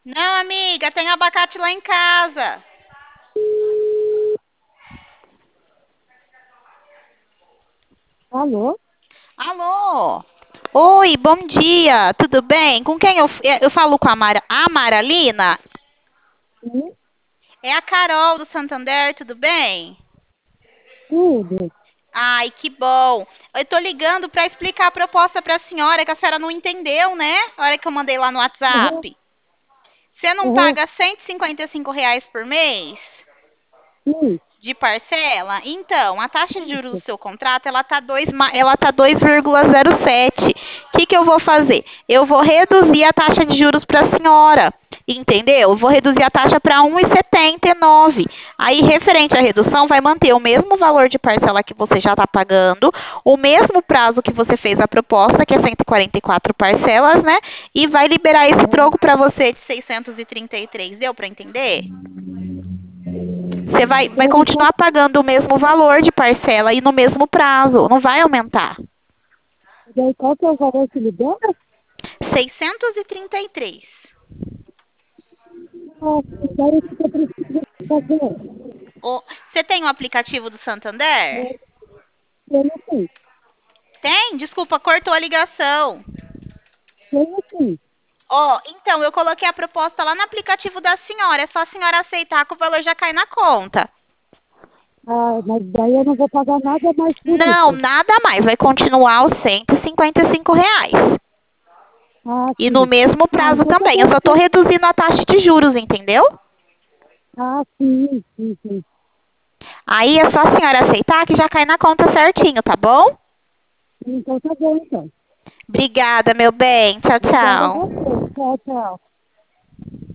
Não, amiga, tem abacate lá em casa. Alô? Alô? Oi, bom dia, tudo bem? Com quem eu falo com a Maralina? Sim, É a Carol do Santander, tudo bem? tudo. Ai, que bom. Eu tô ligando para explicar a proposta para a senhora, que a senhora não entendeu, né? A hora que eu mandei lá no Aham, WhatsApp. Você não aham, paga R$ 155 por mês? sim, De parcela? Então, a taxa de juros do isso. seu contrato, ela tá 2,07. O que eu vou fazer? Eu vou reduzir a taxa de juros para a senhora, entendeu? Eu vou reduzir a taxa para 1,79. Aí, referente à redução, vai manter o mesmo valor de parcela que você já está pagando, o mesmo prazo que você fez a proposta, que é 144 parcelas, né? E vai liberar esse Aham. troco para você de 633. Deu para entender? Você vai Daí, continuar pagando o mesmo valor de parcela e no mesmo prazo, não vai aumentar. qual que é o valor que ele deu? 633. Nossa, daí o que eu preciso fazer? Você tem o aplicativo do Santander? Eu tenho sim, Tem? Desculpa, cortou a ligação. tenho sim. Então, eu coloquei a proposta lá no aplicativo da senhora. É só a senhora aceitar que o valor já cai na conta. Ah, mas daí eu não vou pagar nada mais por Não, isso. nada mais. Vai continuar os R$ 155. Ah, E no sim. mesmo Ah, prazo então tá também. Eu bom, só estou então. reduzindo a taxa de juros, entendeu? Ah, sim, sim, sim. Aí é só a senhora aceitar que já cai na conta certinho, tá bom? Então tá bom, então. Obrigada, meu bem. Tchau, Obrigada a tchau. você. Tchau, tchau.